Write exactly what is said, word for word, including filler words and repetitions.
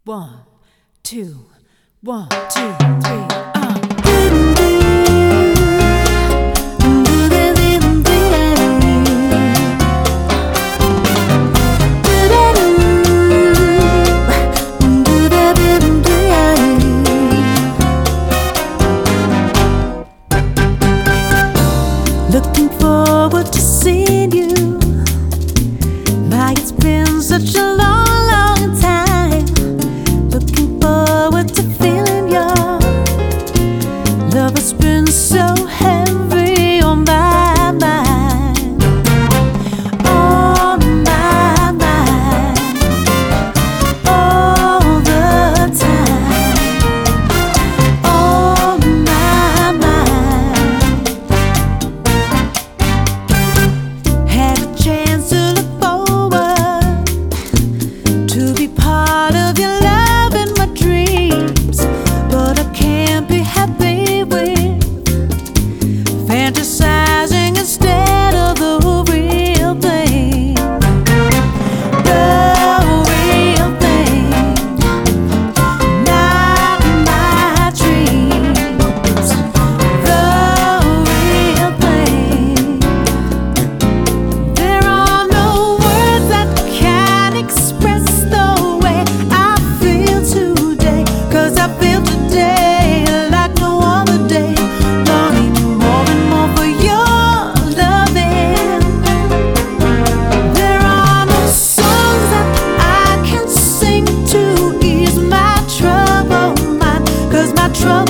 One, two, one, two, three, uh. Looking forward to seeing you. My, it's been such a long, long time. Looking forward to feeling your love has been so heavy on my mind, on my mind, all the time, on my mind. Had a chance to look forward to be part of your love and my dreams, but I can't be happy with fantasizing instead of the real thing, the real thing, not my dreams, the real thing. There are no words that can express the way I feel today, 'cause I feel today like no other day, longing more and more for your loving. There are no songs that I can sing to ease my troubled mind, 'cause my trouble